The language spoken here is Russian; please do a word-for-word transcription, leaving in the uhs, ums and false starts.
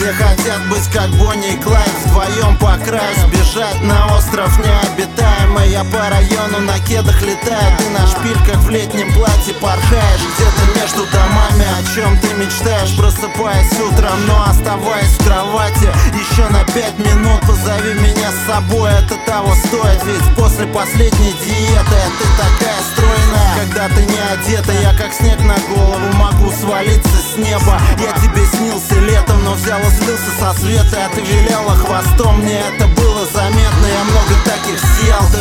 Все хотят быть как Бонни и Клайд, вдвоем по краю сбежать на остров необитаемый. Я по району на кедах летаю, ты на шпильках в летнем платье порхаешь. Где-то между домами, о чем ты мечтаешь, просыпаясь утром, но оставаясь в кровати еще на пять минут. Позови меня с собой, это того стоит, ведь после последней диеты ты такая стройная. Когда ты не одета, я как снег на голову могу свалиться с неба. Я тебе снился летом, но взял и слился со света, а ты виляла хвостом, мне это было заметно. Я много таких съел, ты